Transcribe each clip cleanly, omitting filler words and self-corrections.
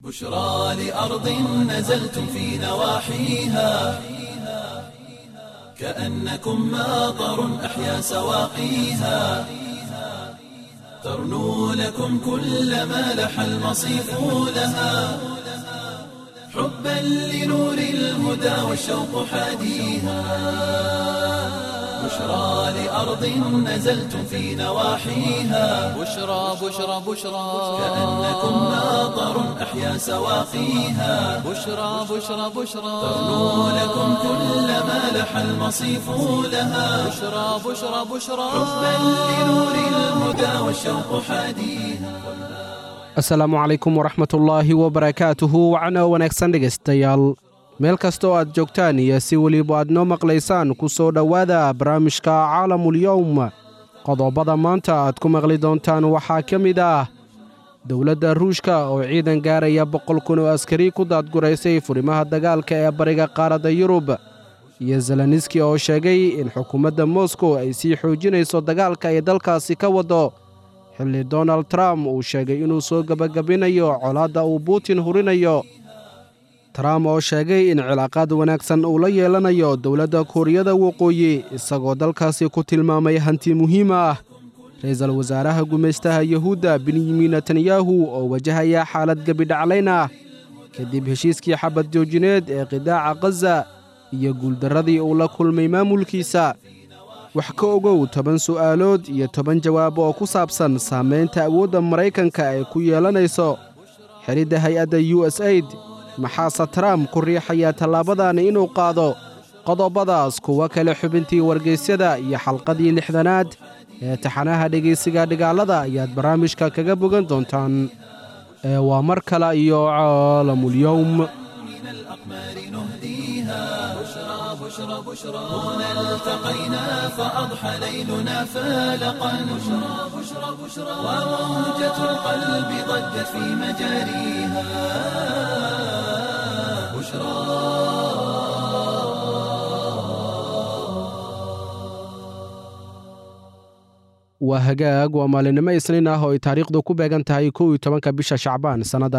بشرى لأرض نزلتم في نواحيها كأنكم ماطر أحيا سواقيها ترنو لكم كل ما لح المصيف لها حبا لنور الهدى والشوق حاديها بشرى لأرض نزلتم في نواحيها بشرى كأنكم ماطر أحيا سواقيها بشرى ترنو لكم كل ما لح المصيف لها بشرى حبا لنور الهدى والشوق حاديها asalaamu calaykum waraxmatullaahi wabarakaatuhu wacno wanaagsan dhegaystayaal meel kasta oo aad joogtaan iyo si weliba aad noo maqlaysaan ku soo dhowaada barnaamijka caalamulyowm qodobada maanta aad ku maqli doontaan waxaa ka mid ah dowladda ruushka oo ciidan gaaraya 100,000 oo askari ku daadguraysay furimaha dagaalka ee bariga qaaradda yurub iyo zeleniski oo sheegay in xukuumadda moskow ay sii xoojinayso dagaalka ay dalkaasi ka wado xilli donald trump uu sheegay inuu soo gebagabinayo colaadda uu buutin hurinayo trump oo sheegay in cilaaqaad wanaagsan uu la yeelanayo dowladda kuuriyada waqooyi isagoo dalkaasi ku tilmaamay hanti muhiim ah ra'iisul wasaaraha gumaystaha yuhuudda benyamin netanyahu oo wajahaya xaalad gebidhaclayn ah kadib heshiiskii xabad joojineed ee qidaaca khaza iyo guuldarradii uu la kulmay maamulkiisa wax ka ogow 10 su'aalood iyo 10 jawaab oo ku saabsan saamaynta awoodda maraykanka ay ku yeelanayso xidhidda hay-adda USAID maxaase trump ku riixaya tallaabadan inuu qaado qodobadaas kuwa kale xubintii wargeysyada iyo xalqadii 60aad ee taxanaha dhegaysiga dhigaalada ayaad barnaamijka kaga bogan doontaan waa mar kale iyo caalamulyowm من الأقمار نهديها بشرى هنا التقينا فأضحى ليلنا فالقا بشرى وموجة القلب ضجت في مجاريها waa hagaag waa maalinimo isniin ah oo ay taariikhdu ku beegan tahay 11 bisha shacbaan sannada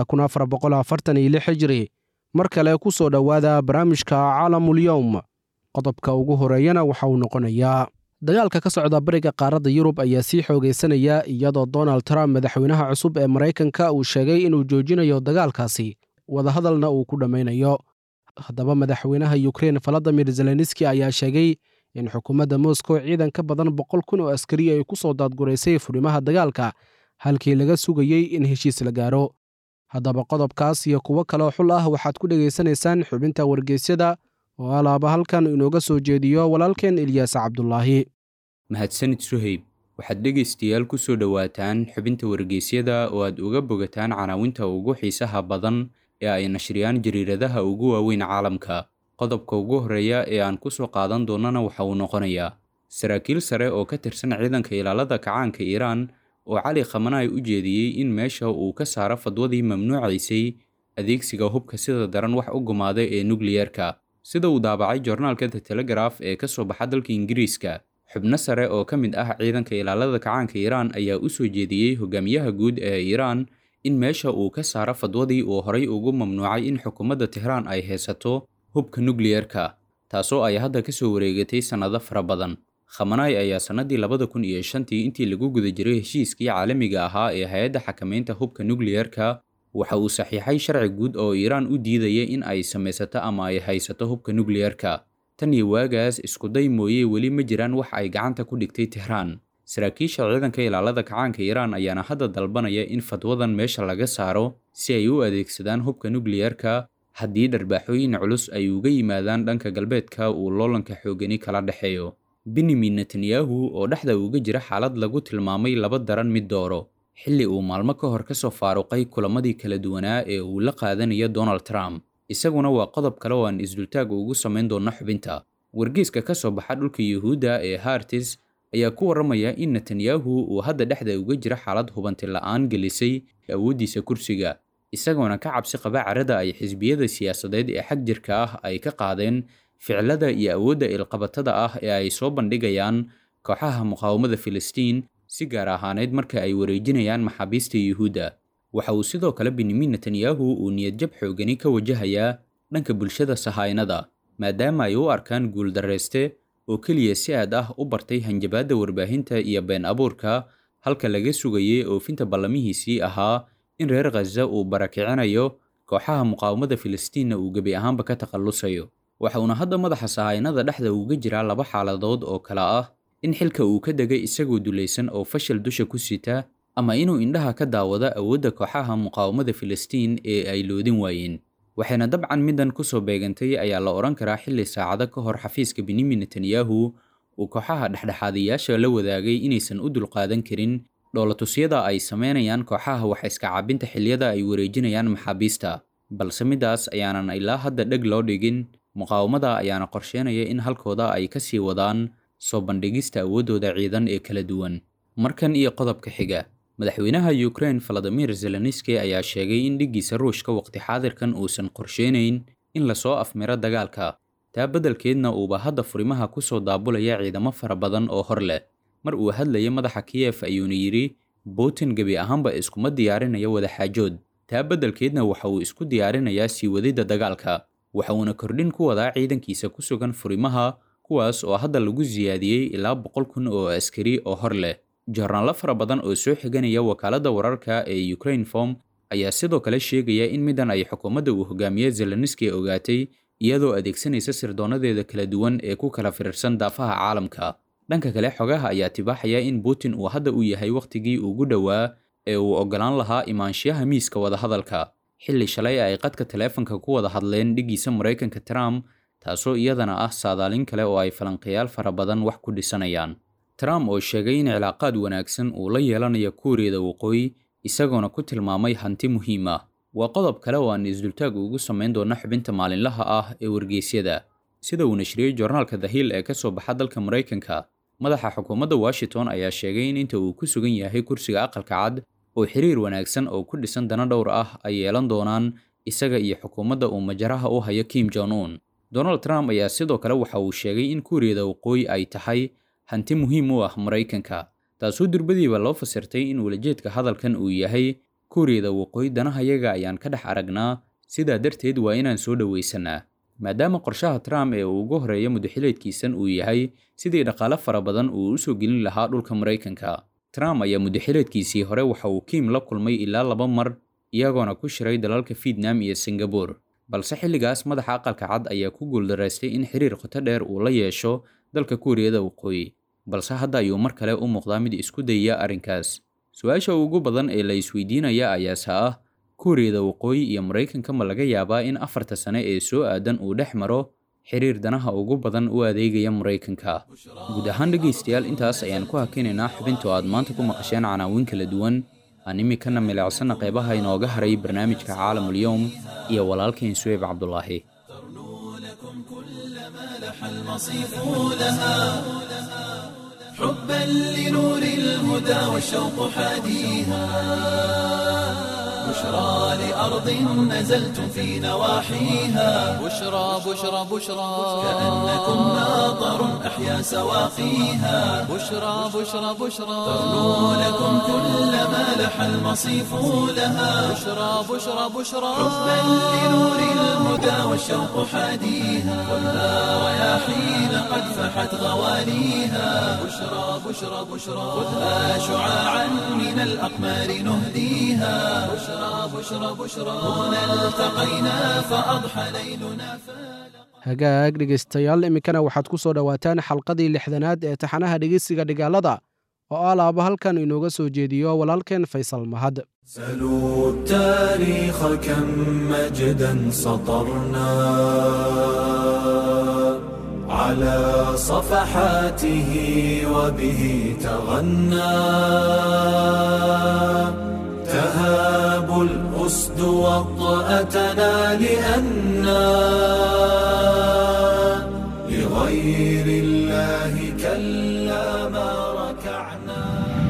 1446 hijri mar kale ku soo dhowaada barnaamijka caalamulyowm qodobka ugu horeeyana waxa uu noqonayaa dagaalka ka socda bariga qaaradda yurub ayaa sii xoogaysanaya iyadoo donald trump madaxweynaha cusub ee maraykanka uu sheegay inuu joojinayo dagaalkaasi wadahadalna uu ku dhammaynayo haddaba madaxweynaha yukrein valadimir zeleniski ayaa sheegay in xukuumadda moskow ciidan ka badan 100,000 oo askari ay ku soo daadguraysay furimaha dagaalka halkii laga sugayey in heshiis la gaaro haddaba qodobkaas iyo kuwo kaleo xul ah waxaad ku dhegaysanaysaan xubinta wargeysyada oo alaaba halkan inooga soo jeediyo walaalkeen ilyaas cabdulaahi mahadsanid suhayb waxaad dhegaystayaal ku soo dhowaataan xubinta wargeysyada oo aad uga bogataan canaawinta ugu xiisaha badan ee ay nashriyaan jariiradaha ugu waaweyn caalamka qodobka ugu horreeya ee aan ku soo qaadan doonana waxa uu noqonayaa saraakiil sare oo ka tirsan ciidanka ilaalada kacaanka iiraan oo cali khamanaay u jeediyey in meesha uu ka saaro fadwadii mamnuucaysay adeegsiga hubka sida daran wax u gumaaday ee nukliyerka sida uu daabacay joornaalka The Telegraph ee ka soo baxa dalka Ingiriiska xubno sare oo ka mid ah ciidanka ilaalada kacaanka Iiraan ayaa u soo jeediyey hogaamiyaha guud ee Iiraan in meesha uu ka saaro fadwadii uu horay ugu mamnuucay in xukuumadda Tehran ay haysato hubka nukliyerka taasoo ay hadda ka soo wareegatay sannado fara badan khamanaay ayaa sannadii 2005 intii lagu guda jiray heshiiskii caalamiga ahaa ee hay'adda xakamaynta hubka nukliyerka waxa uu saxiixay sharci guud oo Iiraan u diidaya in ay samaysato ama ay haysato hubka nukliyerka tan iyo waagaas isku day mooyee weli ma jiraan wax ay gacanta ku dhigtay Tehran saraakiisha ciidanka ilaalada kacaanka Iiraan ayaana hadda dalbanaya in fadwadan meesha laga saaro si ay u adeegsadaan hubka nukliyerka haddii dharbaaxooyin culus ay uga yimaadaan dhanka galbeedka uu loolanka xoogani kala dhexeeyo benyamin netanyahu oo dhexda uga jira xaalad lagu tilmaamay laba daran mid dooro xilli uu maalmo ka hor ka soo faaruqay kulamadii kala duwanaa ee uu la qaadanayo donald trump isaguna waa qodob kale oo aan isdultaag ugu samayn doonno xubinta wargeyska ka soo baxa dhulka yuhuudda ee hartis ayaa ku warramaya in netanyahu uu hadda dhexda uga jira xaalad hubanti la'aan gelisay awooddiisa kursiga isagoona ka cabsi qaba carada ay xisbiyada siyaasadeed ee xag jirka ah ay ka qaadeen ficilada iyo awoodda ilqabatada ah ee ay soo bandhigayaan kooxaha muqaawamada Filistiin si gaar ahaaneed marka ay wareejinayaan maxaabiista Yuhuudda waxa uu sidoo kale benyamin netanyahu uu niyadjab xoogani ka wajahayaa dhanka bulshada sahaynada maadaama ay u arkaan guuldarreyste oo keliya si aad ah u bartay hanjabaadda warbaahinta iyo been abuurka halka laga sugayay oofinta ballamihiisii ahaa in reer khaza uu barakicinayo kooxaha muqaawamada filistiinna uu gebi ahaanba ka takhallusayo waxa uuna hadda madaxa sahaynada dhexda uga jiraa laba xaaladood oo kale ah in xilka uu ka degay isagoo dulaysan oo fashil dusha ku sita ama inuu indhaha ka daawado awoodda kooxaha muqaawamada filistiin ee ay loodin waayeen waxayna dabcan middan ku soo beegantay ayaa la odhan karaa xilli saacado ka hor xafiiska benyamin netanyahu uu kooxaha dhexdhexaadayaasha la wadaagay inaysan u dulqaadan karin dhoolatusyada ay samaynayaan kooxaha wax iska caabinta xilliyada ay wareejinayaan maxaabiista balse middaas ayaanan ilaa hadda dheg loo dhigin muqaawamada ayaana qorsheynaya in halkooda ay ka sii wadaan soo bandhigista awooddooda ciidan ee kala duwan markan iyo qodobka xiga madaxweynaha Ukraine Volodymyr Zelensky ayaa sheegay in dhiggiisa Ruushka waqti xaadirkan uusan qorsheynayn in la soo afmiro dagaalka taa beddelkeedna uuba hadda furimaha ku soo daabulaya ciidamo fara badan oo hor leh mar uu hadlayay madaxa Kiev ayuuna yidhi Putin gebi ahaanba iskuma diyaarinayo wada xaajood taa beddelkeedna waxa uu isku diyaarinayaa sii wadida dagaalka waxa uuna kordhin ku wadaa ciidankiisa ku sugan furimaha kuwaas oo hadda lagu siyaadiyey ilaa 100,000 oo askari oo hor leh joornaalo fara badan oo soo xiganaya wakaaladda wararka ee Ukrainform ayaa sidoo kale sheegaya in middan ay xukuumadda uu hogaamiye Zelensky ogaatay iyadoo adeegsanaysa sirdoonadeeda kala duwan ee ku kala firirsan daafaha caalamka dhanka kale xogaha ayaa tibaaxaya in Putin uu hadda u yahay waqtigii ugu dhowaa ee uu ogolaan lahaa imaanshiyaha miiska wadahadalka xilli shalay ay qadka taleefanka ku wada hadleen dhiggiisa Mareykanka Trump taasoo iyadana ah saadaalin kale oo ay falanqayaal fara badan wax ku dhisanayaan Trump oo sheegay in cilaaqaad wanaagsan uu la yeelanayo Kuuriyada Waqooyi isagoona ku tilmaamay hanti muhiim ah waa qodob kale oo aan isdultaag ugu samayn doono xubinta maalinlaha ah ee wargeysyada sida uu nashriyay joornaalka The Hill ee ka soo baxa dalka Mareykanka madaxa xukuumadda Washington ayaa sheegay in inta uu ku sugan yahay kursiga aqalka cad oo xiriir wanaagsan oo ku dhisan dana dhowr ah ay yeelan doonaan isaga iyo xukuumadda uu majaraha u hayo Kim Jong-un Donald Trump ayaa sidoo kale waxa uu sheegay in Kuuriyada Waqooyi ay tahay hanti muhiim u ah Mareykanka taasoo durbadiiba loo fasirtay in walajeedka hadalkan uu yahay Kuuriyada Waqooyi danahayaga ayaan ka dhex aragnaa sidaa darteed waa inaan soo dhawaysanaa maadaama qorshaha Trump ee uu ugu horeeyo mudaxileedkiisan uu yahay sidii dhaqaale fara badan uu u soo gelin lahaa dhulka Mareykanka Trump ayaa mudaxileedkiisii hore waxa uu Kim la kulmay ilaa 2 mar iyagoona ku shiray dalalka Vietnam iyo Singapore balse xilligaas madaxa aqalka cad ayaa ku guuldareystay in xiriir qoto dheer uu la yeesho dalka Kuuriyada Waqooyi balse hadda ayuu mar kale u muuqdaa mid isku dayaya arrinkaas su'aasha ugu badan ee la isweydiinaya ayaase ah Kuuriyada Waqooyi iyo Mareykanka ma laga yaabaa in 4 sano ee soo aadan uu dhex maro xiriir danaha ugu badan u adeegaya Mareykanka guud ahaan dhageystayaal intaas ayaan ku hakinaynaa xubinta aad maanta ku maqasheen canaawin kala duwan aan imikana milicsana qaybaha inooga haray barnaamijka Caalamul Yawm iyo walaalkeen Suhayb Cabdullaahi المصيف لها حبا لنور الهدى والشوق حاديها بشرى لأرض نزلتم في نواحيها بشرى بشرى بشرى كأنكم ماطر أحيا سواقيها بشرى بشرى بشرى تغنو لكم كل ما لح المصيف لها بشرى بشرى بشرى حبا لنور الهدى والشوق حاديها خذها رياحين قد فحت غواليها بشرى بشرى بشرى خذها شعاعا من الأقمار نهديها بشرى بشرى بشرى هنا التقينا فأضحى ليلنا hagaag dhegaystayaal iminkana waxaad ku soo dhowaataan xalqadii 6aad ee taxanaha dhegeysiga dhigaalada oo alaaba halkan inooga soo jeediyo walaalkeen Faysal Mahad سلوا التاريخ كم مجدا سطرنا على صفحاته وبه تغنى تهاب الأسد وطأتنا لأننا لغير الله كلا ما ركعنا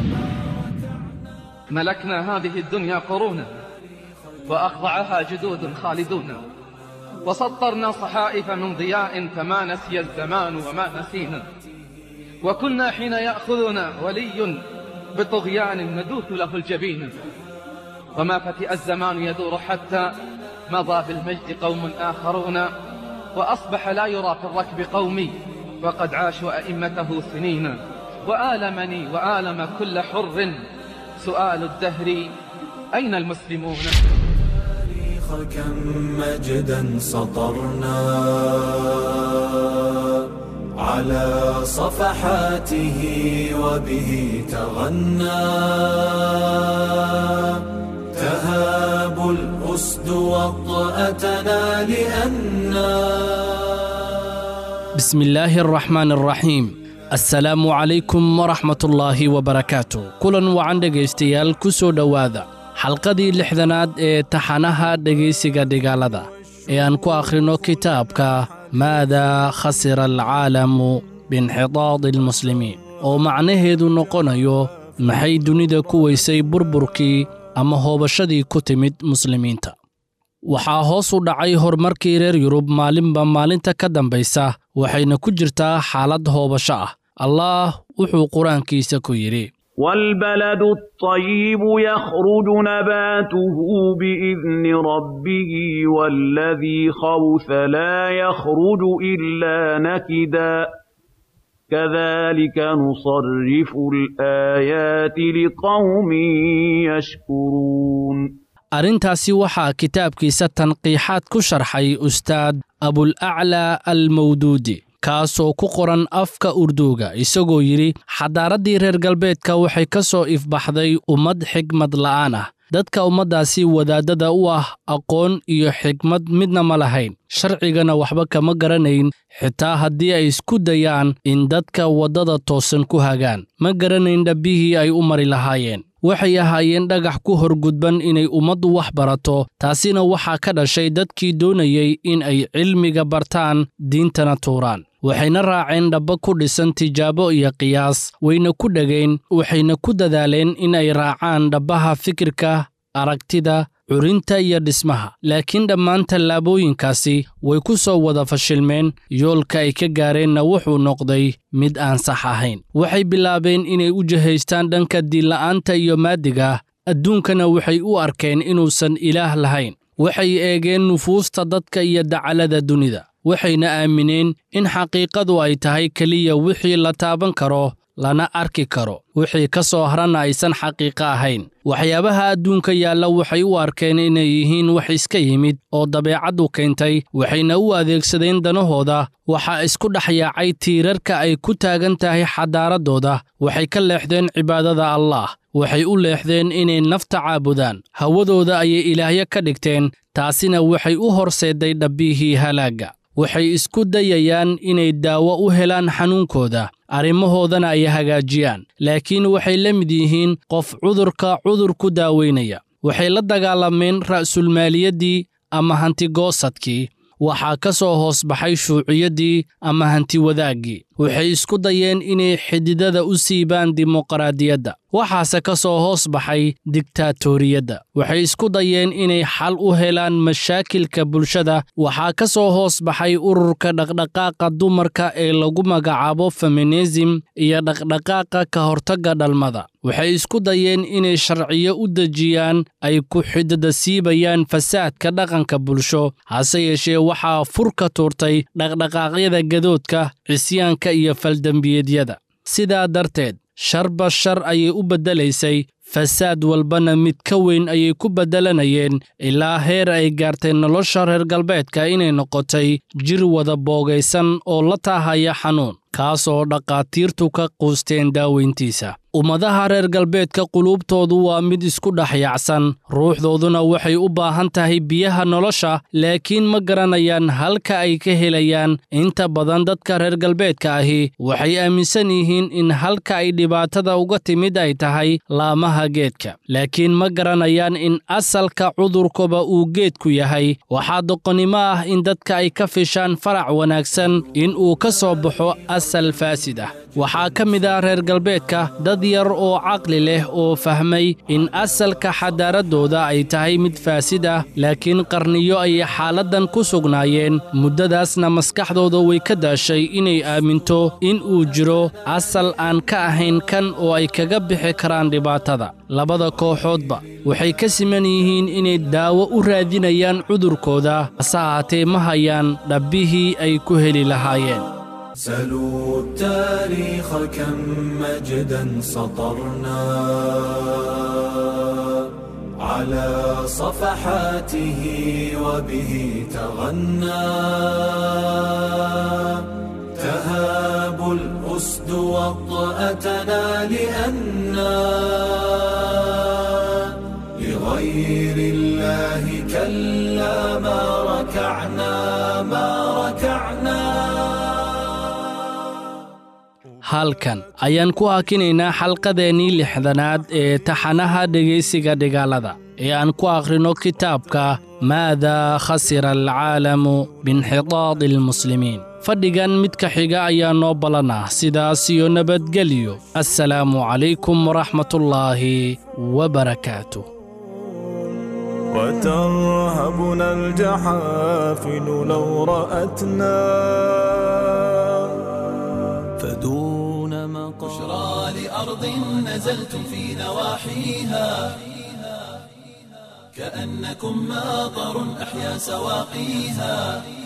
ملكنا هذه الدنيا قرونا وأخضعها جدود خالدون وسطرنا صحائف من ضياء فما نسي الزمان وما نسينا وكنا حين يأخذنا ولي بطغيان ندوث له الجبين وما فتئ الزمان يدور حتى مضى بالمجد قوم آخرون وأصبح لا يرى في الركب قومي وقد عاشوا أئمته سنين وآلمني وآلم كل حر سؤال الدهر أين المسلمون؟ كم مجدا سطرنا على صفحاته وبه تغنى تهاب الأسد وطأتنا لأننا. بسم الله الرحمن الرحيم. السلام عليكم ورحمة الله وبركاته. كلن وعن dhegaystayaal ku soo dhowaada xalqadii lixdanaad ee taxanaha dhegaysiga dhigaalada ee aan ku akhrino kitaabka maada khasira alcaalamu biinxitaadi almuslimiin oo macnaheedu noqonayo maxay dunida ku weysay burburkii ama hoobashadii ku timid muslimiinta. waxaa hoos u dhacay horumarkii reer yurub maalinba maalinta ka dambaysa waxayna ku jirtaa xaalad hoobasho ah. allah wuxuu qur-aankiisa ku yidhi والبلد الطيب يخرج نباته بإذن ربه والذي خبث لا يخرج إلا نكدا كذلك نصرف الآيات لقوم يشكرون. arrintaasi waxaa kitaabkiisa tanqiixaad ku sharxay ustaad abulaclaa almawduudi kaasoo ku qoran afka urduuga isagoo yidhi xadaaraddii reer galbeedka waxay ka soo ifbaxday ummad xigmad la'aan ah. dadka ummaddaasi wadaadada u ah aqoon iyo xigmad midna ma lahayn, sharcigana waxba kama garanayn, xitaa haddii ay isku dayaan in dadka waddada toosan ku hagaan ma garanayn dhabbihii ay u mari lahaayeen. waxay ahaayeen dhagax ku horgudban inay ummaddu wax barato. taasina waxaa ka dhashay dadkii doonayey in ay cilmiga bartaan diintana tuuraan. waxayna raaceen dhabba ku dhisan tijaabo iyo qiyaas, wayna ku dhegeen, waxayna ku dadaaleen in ay raacaan dhabbaha fikirka, aragtida, curinta iyo dhismaha. laakiin dhammaan tallaabooyinkaasi way ku soo wada fashilmeen. yoolka ay ka gaareenna wuxuu noqday mid aan sax ahayn. waxay bilaabeen inay u jihaystaan dhanka diinla'aanta iyo maadiga. adduunkana waxay u arkeen inuusan ilaah lahayn. waxay eegeen nufuusta dadka iyo dacalada dunida, waxayna aamineen in xaqiiqadu ay tahay keliya wixii la taaban karo lana arki karo, wixii ka soo harana aysan xaqiiqo ahayn. waxyaabaha adduunka yaalla waxay u arkeen inay yihiin wax iska yimid oo dabeecaddu keentay, waxayna u adeegsadeen danahooda. waxaa isku dhex yaacay tiirarka ay ku taagan tahay xadaaraddooda. waxay ka leexdeen cibaadada allaah, waxay u leexdeen inay nafta caabudaan, hawadooda ayay ilaahyo ka dhigteen. taasina waxay u horseedday dhabbihii halaagga. waxay isku dayayaan inay daawo u helaan xanuunkooda, arrimahoodana ay hagaajiyaan, laakiin waxay la mid yihiin qof cudurka cudur ku daaweynaya. waxay la dagaalameen ra'sulmaaliyaddii ama hantigoosadkii. waxaa ka soo hoos baxay shuuciyaddii ama hantiwadaaggii. waxay isku dayeen inay xididada u siibaan dimuqraadiyadda, waxaase ka soo hoos baxay diktaatoriyadda. waxay isku dayeen inay xal u helaan mashaakilka bulshada, waxaa ka soo hoos baxay ururka dhaqdhaqaaqa dumarka ee lagu magacaabo feminism iyo dhaqdhaqaaqa ka hortagga dhalmada. waxay isku dayeen inay sharciyo u dejiyaan ay ku xidida siibayaan fasaadka dhaqanka bulsho, hase yeeshee waxaa fur ka tuurtay dhaqdhaqaaqyada gadoodka, cisyaanka iyo faldembiyeedyada. sidaa darteed sharba shar ayay u beddelaysay, fasaad walbana mid ka weyn ayay ku beddelanayeen, ilaa heer ay gaartay nolosha reer galbeedka inay noqotay jir wada boogaysan oo la taahaya xanuun, kaasoo dhaqaatiirtu ka quusteen daaweyntiisa. ummadaha reer galbeedka quluubtoodu waa mid isku dhex yaacsan, ruuxdooduna waxay u baahan tahay biyaha nolosha, laakiin ma garanayaan halka ay ka helayaan. inta badan dadka reer galbeedka ahi waxay aaminsan yihiin in halka ay dhibaatada uga timid ay tahay laamaha geedka, laakiin ma garanayaan in asalka cudurkuba uu geedku yahay. waxaa doqonnimo ah in dadka ay ka fishaan farac wanaagsan in uu ka soo baxo asal faasid ah waxaa ka mid ah reer galbeedka dad yar oo caqli leh oo fahmay in asalka xadaaradooda ay tahay mid faasid ah laakiin qarniyo ayay xaaladdan ku sugnaayeen muddadaasna maskaxdooda way ka daashay inay aaminto in uu jiro asal aan ka ahayn kan oo ay kaga bixi karaan dhibaatada labada kooxoodba waxay ka siman yihiin inay daawo u raadinayaan cudurkooda hase haatee ma hayaan dhabbihii ay ku heli lahaayeen سلوا التاريخ كم مجدا سطرنا على صفحاته وبه تغنى تهاب الأسد وطأتنا لأننا لغير الله كلا ما ركعنا ما ركعنا. halkan ayaan ku hakinaynaa xalqadeennii lixdanaad ee taxanaha dhegaysiga dhigaalada ee aan ku akhrino kitaabka maadaa khasira alcaalamu biinxitaadi almuslimiin fadhigan midka xiga ayaa noo ballanah sidaas iyo nabadgelyo assalaamu calaykum waraxmatullaahi wabarakaatuh وترهبنا الجحافل لو رأتنا فدون بشرى لأرض نزلتم في نواحيها كأنكم ماطر أحيا سواقيها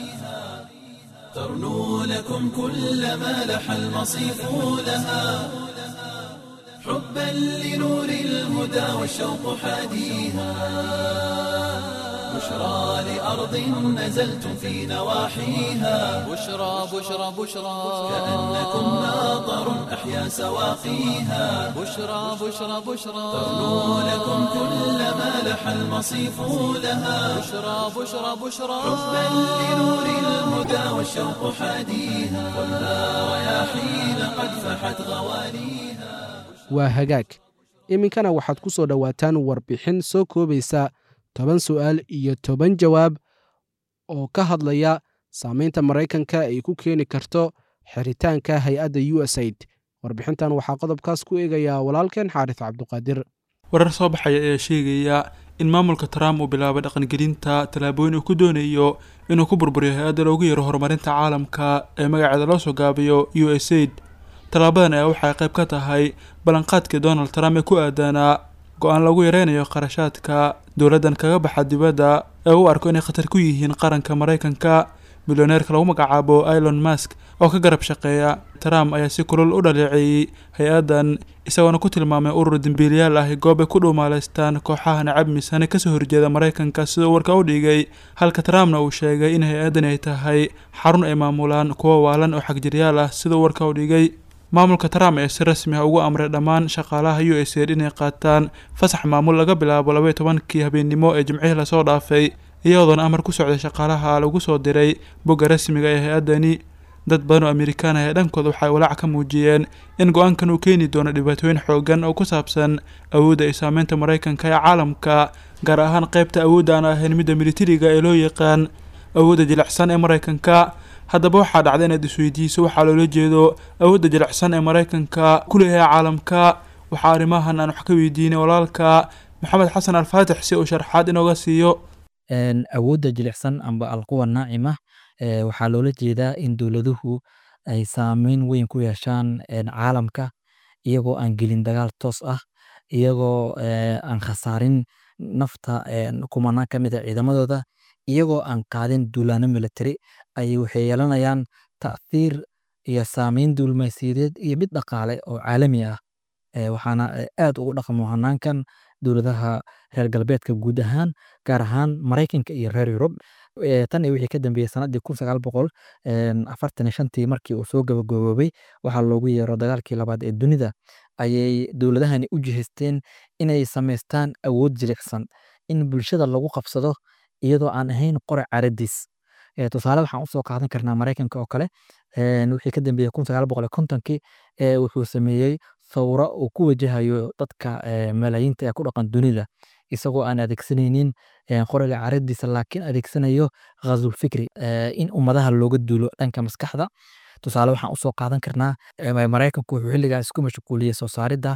ترنو لكم كل ما لح المصيف لها حبا لنور الهدى والشوق حاديها بشرى لأرض نزلتم في نواحيها بشرى بشرى بشرى كأنكم ماطر أحيا سواقيها بشرى بشرى بشرى ترنو لكم كل ما لح المصيف لها بشرى بشرى بشرى حبا لنور الهدى والشوق حاديها خذها رياحين قد فحت غوانيها. waa hagaag iminkana waxaad ku soo dhowaataan warbixin soo koobaysa 10 su'aal iyo 10 jawaab oo ka hadlaya saamaynta Maraykanka ay ku keeni karto xiritaanka hay-adda USAID. warbixintan waxaa qodobkaas ku eegaya walaalkeen Xaaris Cabduqaadir. warar soo baxaya ayaa sheegaya in maamulka Trump uu bilaabay dhaqangelinta tallaabooyin uu ku doonayo inuu ku burburiyo hay-adda loogu yeero horumarinta caalamka ee magaceeda loo soo gaabiyo USAID. talaabadan ayaa waxay qayb ka tahay ballanqaadkii Donald Trump ee ku aadanaa go'aan lagu yareynayo qarashaadka dowladdan kaga baxa dibadda ee uu arko inay khatar ku yihiin qaranka Maraykanka. milyaneerka lagu magacaabo Elon Musk oo ka garab shaqeeya Trump ayaa si kulul u dhaleeceeyay hay-addan isagoona ku tilmaamay urur dambiilayaal ah goob ay ku dhuumaaleystaan kooxaha nacab miisane kasoo horjeeda Maraykanka sida warka u dhigay halka Trumpna uu sheegay in hay-addan ay tahay xarun ay maamulaan kuwa waalan oo xagjiryaal ah sida warka u dhigay. maamulka Trump ee si rasmi ah ugu amray dhammaan shaqaalaha USAID inay qaataan fasax maamul laga bilaabo 12kii habeenimo ee Jimcihii la soo dhaafay iyadoona amar ku socday shaqaalaha lagu soo diray bogga rasmiga ee hay-addani. dad badan oo Amerikaan ah ee dhankooda waxay walaac ka muujiyeen in go'aankan uu keeni doono dhibaatooyin xooggan oo ku saabsan awoodda iyo saameynta Maraykanka ee caalamka gaar ahaan qaybta awoodda aan ahayn midda militariga ee loo yaqaan awoodda jilicsan ee Maraykanka. haddaba waxaa dhacday inaad isweydiiso waxaa loola jeedo awoodda jilicsan ee Maraykanka ku leeyahay caalamka. waxaa arrimahan aan wax ka weydiinay walaalka Maxamed Xasan Al-Faatix si uu sharxaad inooga siiyo. awoodda jilicsan amba alquwa naacima waxaa loola jeedaa in dowladuhu ay saameyn weyn ku yeeshaan caalamka iyagoo aan gelin dagaal toos ah iyagoo aan khasaarin nafta kumanaan ka mid ah ciidamadooda iyagoo aan qaadin duulaano military ay waxay yeelanayaan ta'thiir iyo saameyn diblomaasiyadeed iyo mid dhaqaale oo caalami ah waxaana aad ugu dhaqmo hanaankan dowladaha reer galbeedka guud ahaan gaar ahaan Maraykanka iyo reer Yurub. tan iyo wixii ka dambeeyay sanadii 1945 markii uu soo gabagaboobay waxaa loogu yeero dagaalkii labaad ee dunida ayay dowladahani u jihaysteen inay sameystaan awood jilicsan in bulshada lagu qabsado iyadoo aan ahayn qore caradis. tusaale waxaan usoo qaadan karnaa Maraykanka oo kale wixii ka dambeeyay 1950kii wuxuu sameeyey thawra uu ku wajahayo dadka malaayiinta ee ku dhaqan dunida isagoo aan adeegsanaynin qoriga caradiisa laakiin adeegsanayo ghazul fikri in ummadaha looga duulo dhanka maskaxda. tusaale waxaan usoo qaadan karnaa maraykanku wuxuu xilligaas isku mashquuliyey soo saaridda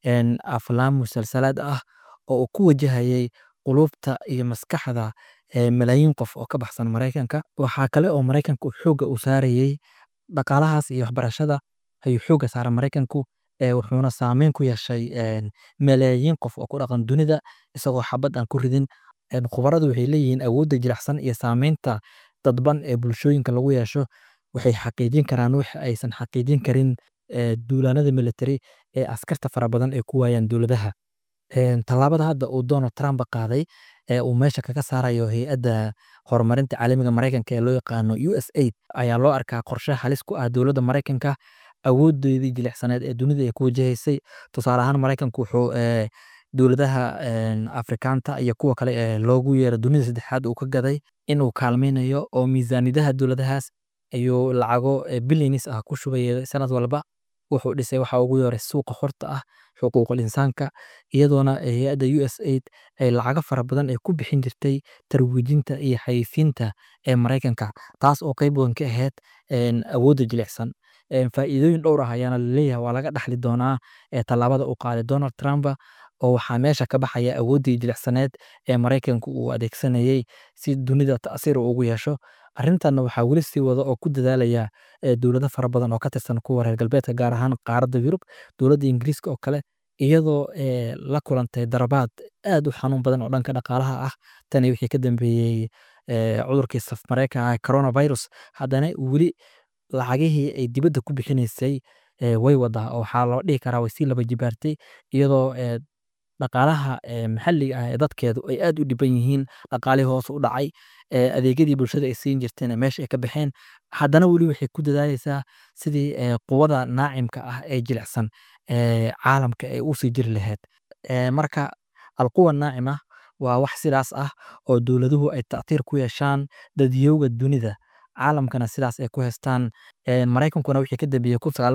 aflaam musalsalaad ah oo uu ku wajahayay qulubta iyo maskaxda malaayiin qof oo ka baxsan maraykanka. waxaa kale oo maraykanku xoogga uu saarayey dhaqaalahaas iyo waxbarashada ayuu xoogga saara maraykanku wuxuuna saameyn ku yeeshay malaayiin qof oo ku dhaqan dunida isagoo xabad aan ku ridin. khubaradu waxay leeyihiin awoodda jilicsan iyo saameynta dadban ee bulshooyinka lagu yeesho waxay xaqiijin karaan wax aysan xaqiijin karin duulaanada military ee askarta fara badan ay ku waayaan dowladaha. tallaabada hadda uu Donald Trump qaaday uu meesha kaga saarayo hay'adda horumarinta caalamiga Maraykanka ee loo yaqaano USAID ayaa loo arkaa qorshe halis ku ah dowladda Maraykanka awoodeedii jilicsaneed ee dunida ay ku wajahaysay. tusaale ahaan Maraykanku wuxuu dowladaha Afrikaanta iyo kuwa kale ee loogu yeero dunida saddexaad uu ka gaday inuu kaalmaynayo oo miisaaniyadaha dowladahaas ayuu lacago billions ah ku shubay sanad walba. wuxuu dhisay waxa ugu yeeray suuqa xorta ah xuquuqul insaanka iyadoona hay'adda USAID ay lacago fara badan ay ku bixin jirtay tarwiijinta iyo xayeysiinta ee Maraykanka taas oo qayb weyn ka ahayd awoodda jilicsan. faa'iidooyin dhowr ah ayaana leeyahay waa laga dhaxli doonaa tallaabada uu qaaday Donald Trump oo waxaa meesha ka baxaya awooddii jilicsaneed ee Maraykanku uu adeegsanayay si dunida ta'siir ugu yeesho. arrintanna waxaa weli sii wada oo ku dadaalaya dowlado fara badan oo ka tirsan kuwa reer galbeedka gaar ahaan qaaradda Yurub. dowladda Ingiriiska oo kale iyadoo la kulantay darabaad aad u xanuun badan oo dhanka dhaqaalaha ah tani wixii ka dambeeyey cudurkii safmareyka coronavirus haddana weli lacagihii ay dibadda ku bixinaysay way wadaa oo waxaa loo dhihi karaa way sii laba jibaartay iyadoo dhaqaalaha maxalliga ah ee dadkeedu ay aad u dhiban yihiin dhaqaalihii hoos u dhacay adeegyadii bulshada ay siin jirteen meesha ay ka baxeen haddana weli waxay ku dadaalaysaa sidii quwada naacimka ah ee jilicsan caalamka ay u sii jiri lahayd. marka alquwa naacima waa wax sidaas ah oo dowladuhu ay ta'tiir ku yeeshaan dadyowga dunida caalamkana sidaas ay ku haystaan. Maraykankuna wixii ka dambeeyay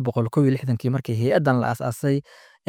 1961 markii hay'adan la aasaasay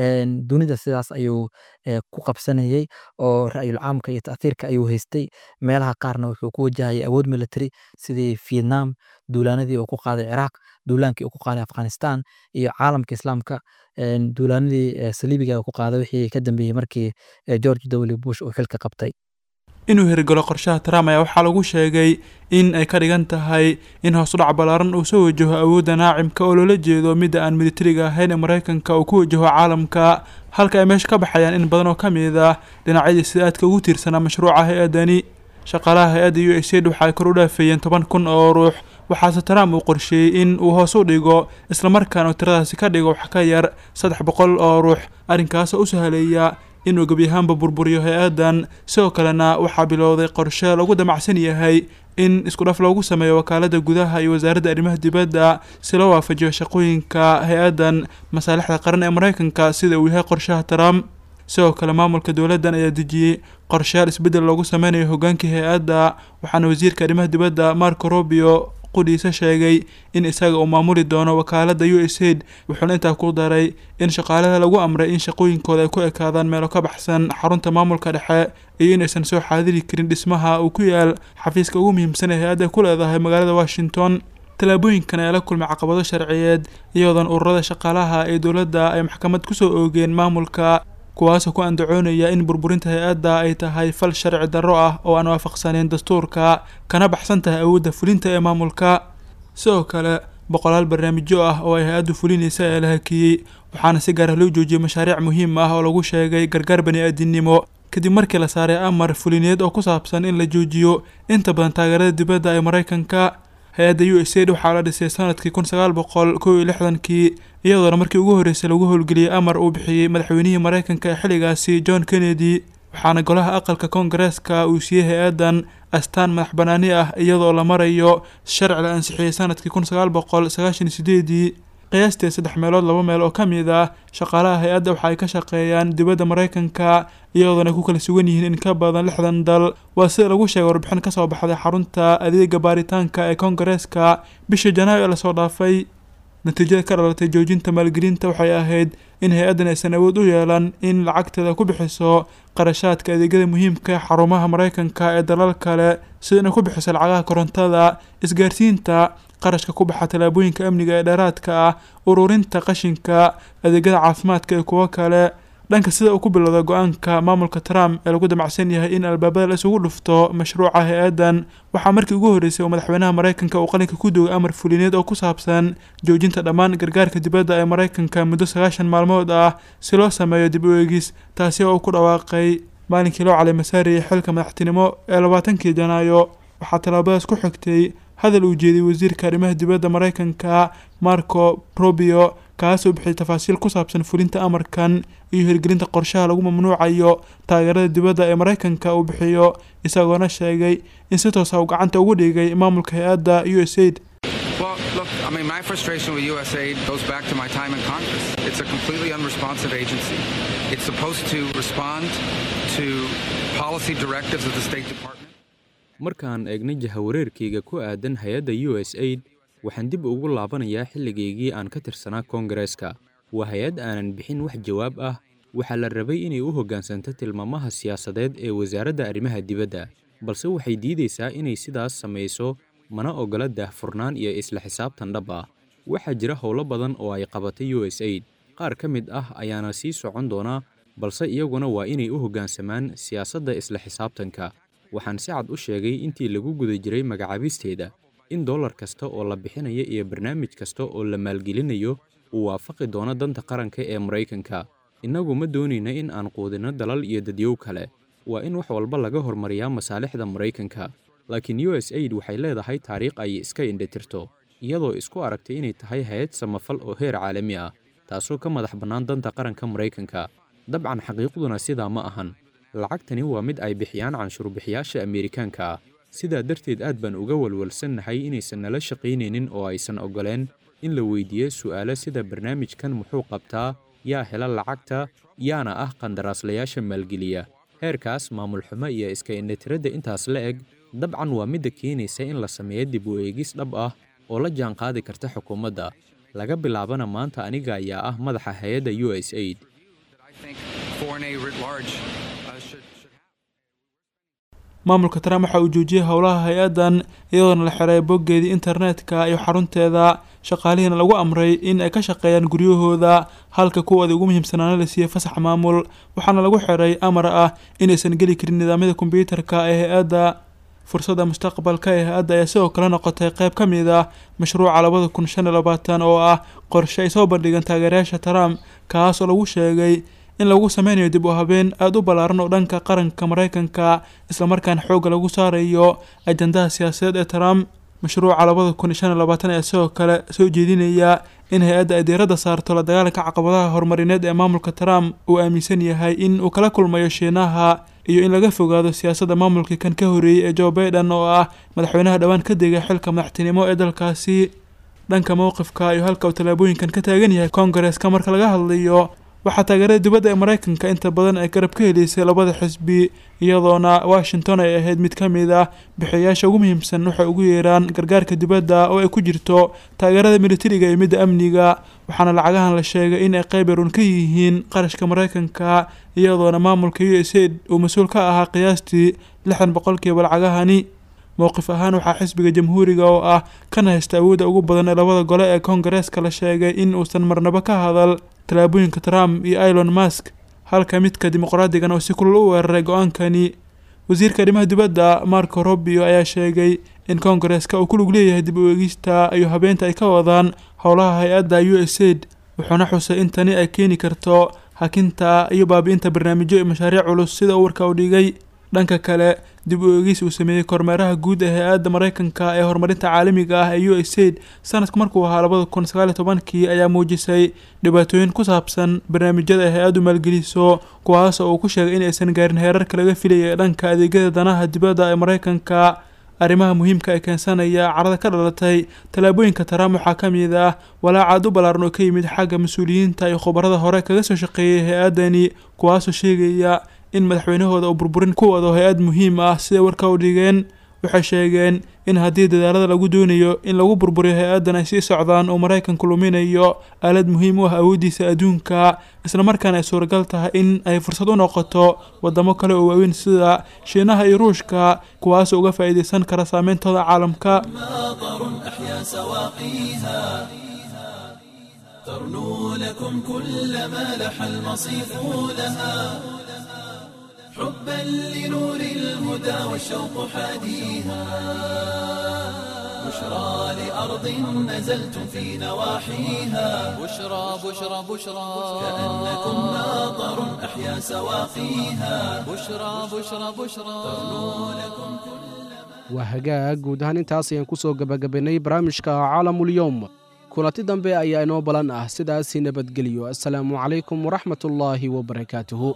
dunida sidaas ayuu ku qabsanayay oo ra'yul caamka iyo ta'tiirka ayuu haystay. meelaha qaarna wuxuu ku wajahayay awood military sidii Vietnam duulaanadii uu ku qaaday Iraq duulaankii uu ku qaaday Afghanistan iyo caalamka islaamka duulaanadii saliibiga uu ku qaaday wixii ka dambeeyay markii George W Bush uu xilka qabtay. inuu hirgalo qorshaha Trump ayaa waxaa lagu sheegay in ay ka dhigan tahay in hoos u dhac ballaaran uu soo wajaho awoodda naacimka oo loola jeedo midda aan militariga ahayn ee Maraykanka uu ku wajaho caalamka halka ay meesha ka baxayaan in badan oo ka mid ah dhinacyadii sida aadka ugu tiirsanaa mashruuca hay'adani. shaqaalaha hay'adda USAID waxay kor u dhaafayeen 10,000 oo ruux waxaase Trump uu qorsheeyey in uu hoos u dhigo islamarkaana tiradaasi ka dhigo wax ka yar 300 oo ruux arrinkaas oo u sahleeya inuu gebi ahaanba burburiyo hay'adan. sidoo kalena waxaa bilowday qorshe lagu damacsan yahay in isku dhaf loogu sameeyo wakaaladda gudaha iyo wasaaradda arrimaha dibadda si loo waafajiyo shaqooyinka hay'adan masaalixda qaran ee Maraykanka sida uu yahay qorshaha Trump. sidoo kale maamulka dowladdan ayaa dejiyey qorshayaal isbeddel loogu sameynayo hoggaankii hay'adda waxaana wasiirka arrimaha dibadda Marco Rubio qudhiisa sheegay in isaga uu maamuli doono wakaaladda USAID wuxuuna intaa ku daray in shaqaalaha lagu amray in shaqooyinkooda ay ku ekaadaan meelo ka baxsan xarunta maamulka dhexe iyo inaysan soo xaadiri karin dhismaha uu ku yaal xafiiska ugu muhiimsan ee hay'adda ku leedahay magaalada Washington. tallaabooyinkan ayaa la kulmay caqabado sharciyeed iyadoona ururada shaqaalaha ee dowladda ay maxkamad ku soo oogeen maamulka kuwaasoo ku andacoonaya in burburinta hay'adda ay tahay fal sharci darro ah oo aan waafaqsaneyn dastuurka kana baxsan tahay awoodda fulinta ee maamulka. sidoo kale boqolaal barnaamijyo ah oo ay hay'addu fulinaysa ee la hakiyey waxaana si gaar ah loo joojiyey mashaariic muhiim ah oo lagu sheegay gargaar bani'aadinimo kadib markii la saaray amar fulineed oo ku saabsan in la joojiyo inta badan taageerada dibadda ee Maraykanka. hay'adda USAID waxaa la dhisay sanadkii 1961 iyadoona markii ugu horeysay lagu howlgeliyey amar uu bixiyey madaxweynihii Maraykanka ee xilligaasi John Kennedy waxaana golaha aqalka Koongareeska uu siiyey hay'adan astaan madax banaani ah iyadoo la marayo sharci la ansixiyey sanadkii 1998. qiyaastii 3 meelood 2 meel oo ka mid ah shaqaalaha hay'adda waxa ay ka shaqeeyaan dibadda Maraykanka iyadoona ku kala sugan yihiin in ka badan 60 dal. waa sida lagu sheegay warbixin ka soo baxday xarunta adeegga baaritaanka ee Koongareeska bishii Janaayo ee la soo dhaafay. natiijada ka dhalatay joojinta maalgelinta waxay ahayd in hay'adan aysan awood u yeelan in lacagteeda ku bixiso qarashaadka adeegyada muhiimka ah xarumaha Maraykanka ee dalal kale sida inay ku bixiso lacagaha korontada isgaarsiinta qarashka ku baxa tallaabooyinka amniga ee dheeraadka ah ururinta qashinka adeegyada caafimaadka iyo kuwo kale dhanka sida uu ku bilowda go-aanka maamulka Trump ee lagu damacsan yahay in albaabada la isugu dhufto mashruuca hay'adan waxaa markii ugu horeysay oo madaxweynaha Mareykanka uu qalinka ku duugay amar fulineed oo ku saabsan joojinta dhammaan gargaarka dibadda ee Mareykanka muddo 90 maalmood ah si loo sameeyo dib u eegis taasi oo ku dhawaaqay maalinkii loo caleemay masaariyay xilka madaxtinimo ee 20 Janaayo waxaa talaabadaas ku xigtay hadal uu jeediyay wasiirka arrimaha dibadda Mareykanka Marco Rubio kaasoo bixiyay tafaasiil ku saabsan fulinta amarkan iyo hirgelinta qorshaha lagu mamnuucayo taageerada dibadda ee Mareykanka uu bixiyo isagoona sheegay in si toos ah uu gacanta ugu dhigay maamulka hay'adda USAID. Well, look, I mean, my frustration with USAID goes back to my time in Congress. It's a completely unresponsive agency. It's supposed to respond to policy directives of the State Department. markaan eegna jahawareerkayga ku aadan hay'adda USAID waxaan dib ugu laabanayaa xilligeygii aan ka tirsanaa Koongareeska waa hay'ad aanan bixin wax jawaab ah waxaa la rabay inay u hoggaansanto tilmaamaha siyaasadeed ee wasaaradda arrimaha dibadda balse waxay diidaysaa inay sidaas samayso mana ogola daahfurnaan iyo isla xisaabtan dhab ah waxaa jira howlo badan oo ay qabatay USAID qaar ka mid ah ayaana sii socon doona balse iyaguna waa inay u hoggaansamaan siyaasadda isla xisaabtanka waxaan si cad u sheegay intii lagu guda jiray magacaabisteeda in dollar kasta oo la bixinayo iyo barnaamij kasta oo la maalgelinayo uu waafaqi doono danta qaranka ee Mareykanka inagu ma doonayna in aan quudino dalal iyo dadyow kale waa in wax walba laga hormariyaa masaalixda Mareykanka laakiin USAID waxay leedahay taariikh ay iska indhatirto iyadoo isku aragtay inay tahay hay'ad samafal oo heer caalami ah taasoo ka madax bannaan danta qaranka Mareykanka dabcan xaqiiqduna sidaa ma ahan lacagtani waa mid ay bixiyaan canshuur bixiyaasha Ameerikaanka ah sidaa darteed aad baan uga walwalsanahay inaysan nala shaqaynaynin oo aysan ogoleen in la weydiiyo su'aalo sida barnaamijkan muxuu qabtaa yaa hela lacagta yaana ah qandaraaslayaasha maalgeliya heerkaas maamul xumo iyo iska indhatiradda intaas la eg dabcan waa midda keenaysa in la sameeyo dib u eegis dhab ah oo la jaan qaadi karta xukuumadda laga bilaabana maanta aniga ayaa ah madaxa hay'adda USAID. maamulka Trump waxa uu joojiyay howlaha hay'adan iyadoona la xiray boggeedii internetka iyo xarunteeda shaqaalihiina lagu amray in ay ka shaqeeyaan guryahooda halka kuwooda ugu muhiimsanaana la siiyay fasax maamul waxaana lagu xiray amar ah inaysan geli karin nidaamyada kombiyuutarka ee hay'adda fursadda mustaqbalka ee hay'adda ayaa sidoo kale noqotay qayb ka mid ah mashruuca 2025 oo ah qorshe ay soo bandhigeen taageerayaasha Trump kaas oo lagu sheegay in lagu sameynayo dib u habeen aad u ballaaran oo dhanka qaranka Mareykanka isla markaana xoog lagu saarayo ajandaha siyaasadeed ee Trump mashruuca 2025 ayaa sidoo kale soo jeedinaya in hay'adda ay diiradda saarto la dagaalanka caqabadaha horumarineed ee maamulka Trump uu aaminsan yahay in uu kala kulmayo Shiinaha iyo in laga fogaado siyaasadda maamulka kan ka horeeyay ee Joe Biden oo ah madaxweynaha dhawaan ka degay xilka madaxtinimo ee dalkaasi dhanka mowqifka iyo halka uu talaabooyinkan ka taagan yahay Koongareeska marka laga hadlayo waxaa taageerada dibadda ee Mareykanka inta badan ay garab ka helisay labada xisbi iyadoona Washington ay ahayd mid ka mid ah bixiyaasha ugu muhiimsan waxay ugu yeeraan gargaarka dibadda oo ay ku jirto taageerada militariga iyo midda amniga waxaana lacagahan la sheegay in ay qayb yar ka yihiin qarashka Mareykanka iyadoona maamulka USAID uu mas'uul ka ahaa qiyaastii 60% lacagahani mowqif ahaan waxaa xisbiga jamhuuriga oo ah kana haysta awoodda ugu badan ee labada gole ee Koongareeska la sheegay in uusan marnaba ka hadal talaabooyinka Trump iyo Elon Musk halka midka dimuqraadigan oo si kulul u weeraray go'aankani wasiirka arrimaha dibadda Marco Rubio ayaa sheegay in Koongareeska uu ku lug leeyahay dib u eegista iyo habeenta ay ka wadaan howlaha hay'adda USAID wuxuuna xusay in tani ay keeni karto hakinta iyo baabi'inta barnaamijyo iyo mashaariic culus sida uu warka u dhigay dhanka kale dib u eegis uu sameeyay kormeeraha guud ee hay'adda Mareykanka ee horumarinta caalamiga ah ee USAID sanadka markuu ahaa 2019 ayaa muujisay dhibaatooyin ku saabsan barnaamijyada ay hay'addu maalgeliso kuwaas oo uu ku sheegay in aysan gaarin heerarka laga filayay dhanka adeegyada danaha dibadda ee Mareykanka arrimaha muhiimka ee keensanaya carada ka dhalatay talaabooyinka Trump waxaa ka mid ah walaac u ballaaran oo ka yimid xagga mas'uuliyiinta iyo khubarada hore kaga soo shaqeeyay hay'adani kuwaas oo sheegaya in madaxweynahooda uu burburin ku wado hay'ad muhiim ah sida warka u dhigeen waxay sheegeen in haddii dadaalada lagu doonayo in lagu burburiyo hay'adan ay sii socdaan oo Mareykanku luminayo aalad muhiim u ah awoodiisa adduunka isla markaana ay suuragal tahay in ay fursad u noqoto wadamo kale oo waaweyn sida Shiinaha iyo Ruushka kuwaas oo uga faa'iideysan kara saameyntooda caalamka أحيا سواقيها ترنو لكم كل ما لح المصيف لها حبا لنور الهدى والشوق حاديها بشرى لأرض نزلتم في نواحيها بشرى بشرى بشرى كأنكم ماطر أحيا سواقيها بشرى بشرى بشرى waa hagaag guud ahaan intaas ayaan ku soo gebagabaynay barnaamijka caalamulyoom kulanti dambe ayaa inoo balan ah sidaasi nabadgelyo assalaamu calaykum waraxmatullaahi wabarakaatuhu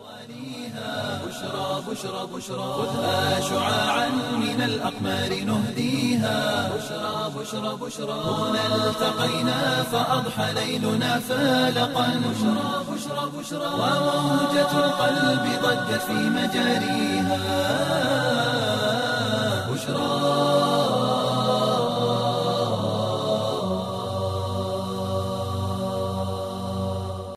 بشرى بشرى خذها شعاعا من الأقمار نهديها بشرى بشرى بشرى هنا التقينا فأضحى ليلنا فالقا بشرى بشرى بشرى وموجة القلب ضجت في مجاريها